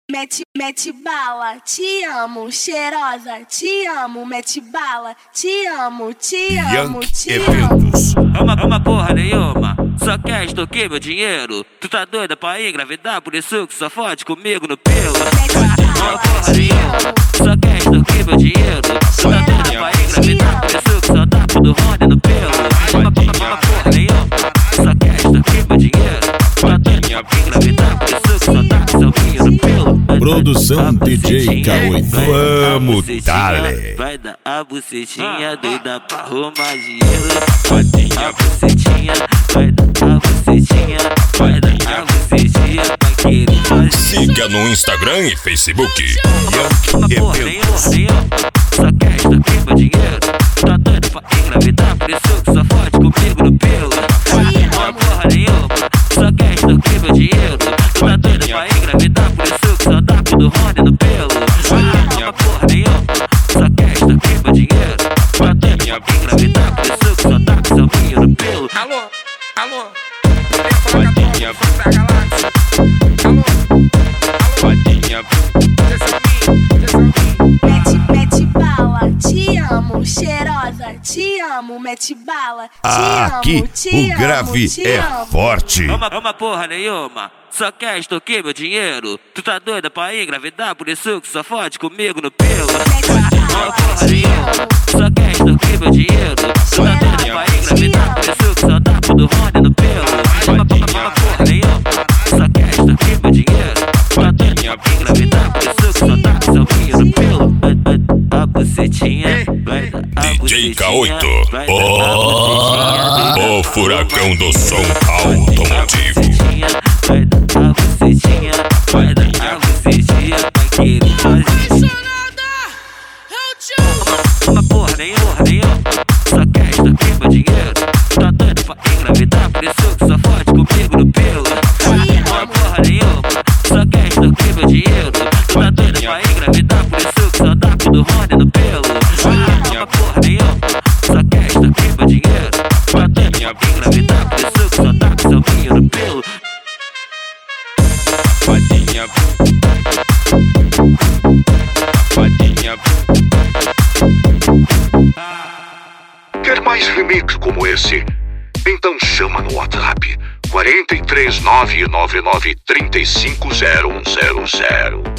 Mete bala, te amo, cheirosa, te amo, mete bala, te amo, te amo, te amo. Uma porra nenhuma, só quer extorquir meu dinheiro. Tu tá doida pra engravidar, por isso que só fode comigo no pelo. Uma porra nenhuma, só quer extorquir meu dinheiro. Tu tá doida pra engravidar, por isso que só dá pro Rony no pelo. Uma porra nenhuma, só quer extorquir meu dinheiro. Tu tá doida pra engravidar, por isso que só dá pro seu filho no pelo. Produção DJ K8. Vamos, dale. Vai dar a bucetinha doida pra arrumar dinheiro. Vai dar a bucetinha, vai dar a bucetinha, vai dar a bucetinha pra querer fazer. Siga no Instagram e Facebook. Uma porra nenhuma, só quer extorquir meu dinheiro. Tá doido pra engravidar, por isso que só fode comigo no pelo. Uma porra nenhuma, só quer extorquir meu dinheiro. Tá doido pra engravidar, por isso que só dá pro Rony no pelo. Uma porra nenhuma, só quer extorquir meu dinheiro. Tá doido pra engravidar, por isso que só dá pro seu filho no pelo. Alô, alô, Vadinha, pega lá. Mete bala, te amo, cheirosa, te amo, mete bala, te amo, Aqui te o amo, grave te é amo. forte. Uma porra nenhuma, só quer extorquir meu dinheiro. Tu tá doida pra engravidar, por isso que só fode comigo no pelo. Uma porra nenhuma, só quer extorquir meu dinheiro. Tu tá doida pra engravidar, por isso que só dá pro Rony no pelo. Uma porra nenhuma, só quer extorquir meu dinheiro. Tu tá doida pra engravidar, por isso que só dá pro seu filho no pelo. Vai dar a bucetinha, vai dar a DJ bucetinha, K8. vai dar a bucetinha. O furacão do som automotivo. Vai dar a bucetinha, vai dar a bucetinha pra querer fazer. Uma porra nenhuma, só quer extorquir meu dinheiro. Tá doido pra engravidar, por isso que só fode comigo no pelo. Uma porra nenhuma, só quer extorquir meu dinheiro. Tá doido pra engravidar, por isso que só dá pro Rony no pelo. Uma porra nenhuma, só quer extorquir meu dinheiro. Tá doido pra engravidar, por isso que só dá pro seu filho no pelo. Vadinha, vadinha. Quer mais remix como esse? Então chama no WhatsApp 43999350100.